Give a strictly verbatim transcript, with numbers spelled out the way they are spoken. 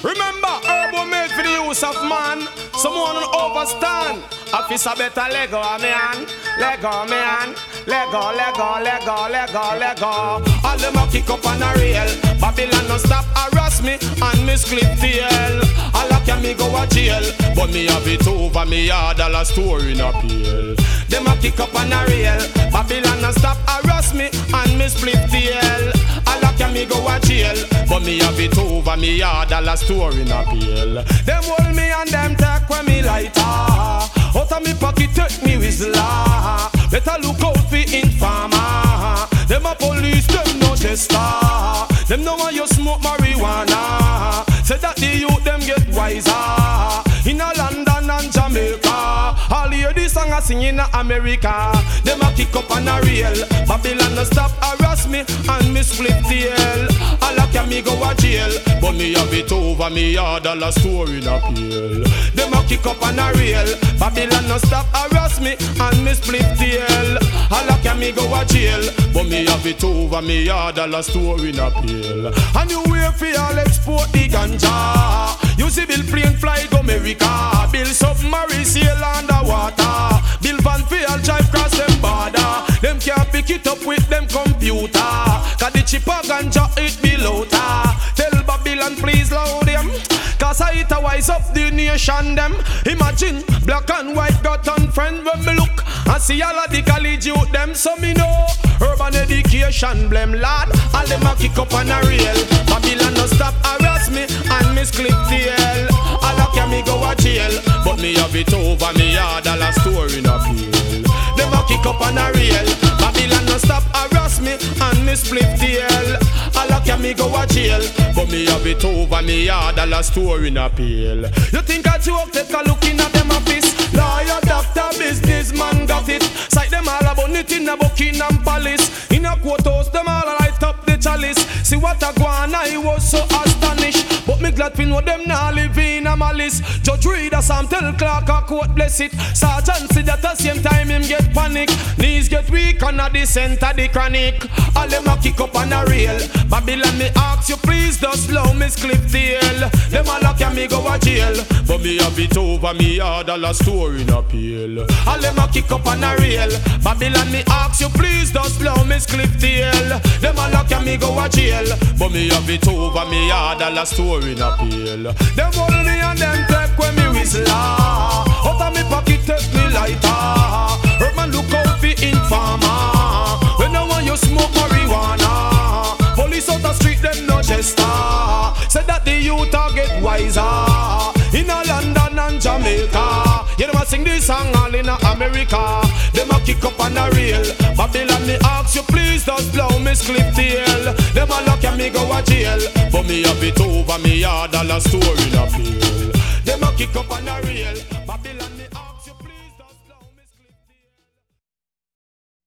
Remember, herb made for the use of man. Someone on overstand. Officer better Lego a me hand, Lego me hand, Lego, Lego, Lego, Lego, Lego. All them a kick up on a rail. Babylon no stop harass me and me split tail. All a can me go a jail, but me have it over me yard. All a story in a pale. Them a kick up on a rail. Babylon no stop harass me and me split tail. All a can me go a jail, but me have it over me yard. All a story in a pale. Them hold me and them take when me lighter. Out of me pocket take me whistle. Better look out for informer. Them a police, them no jester. Them know why you smoke marijuana. Say that the youth them get wiser. In a London and Jamaica. All hear this song a sing in a America. Them a kick up on a rail. Babylon no stop harass me and me split tail. All a can me go a jail, but me have it over me yard. All a story in a pale. Them a kick up on a rail. Babylon no stop harass me and me split tail. All a can me go a jail, but me have it over me yard. All a story in a pale. And you wait for all export the ganja. You see Bill plane fly go America. Bill submarine sail underwater. Bill van Fiel drive cross them border. Them can't pick it up with them computer. Cause the cheaper ganja it below ta. Tell Babylon please loud them. Cause I it a wise up the nation them. Imagine black and white got on friend when me look and see all of the college youth them. So me know urban education blame lad. All them a kick up on a rail. Babylon no stop harass me and me clip tail. All a can me go a jail, but me have it over me yard. All a story in a pale. Them a kick up on a rail. Babylon no stop harass me and me split tail. All a can me go a jail, but me have it over me yard. All a story in a pale. You think a joke? Take a look in at them office. Lawyer, doctor, businessman got it. Sight them all about it in a Buckingham Palace. In a courthouse, them all light up the chalice. See what a go on, I was so astonished. But me glad we know them now live in a malice. Judge read a Sam tell Clark a court bless it. Sergeant see that at the same time him get panic. Knees get weak and at the center the chronic. All them a kick up on a rail. Babylon me ask you please just slow me clip tail. Them all a can me go a jail, but me have it over me yard. All a story in a pale. All them a kick up on a rail. Babylon me ask you please just slow me clip tail. Them all a can me go a jail, but me have it over me yard. All a story in a pale. Them hold me and them take when me whistle. Out of me pocket take me lighter. Hurt man look out for informer. When I want you smoke marijuana. Police out the street them no jester. Said that the youth a get wiser. In a London and Jamaica. You know I sing this song all in a America. Them a kick up on a rail. Babylon me ask you please just blow me clip tail. Them a lock and me go a jail, but me have it over me yard. All a story in a pale. Them a kick up on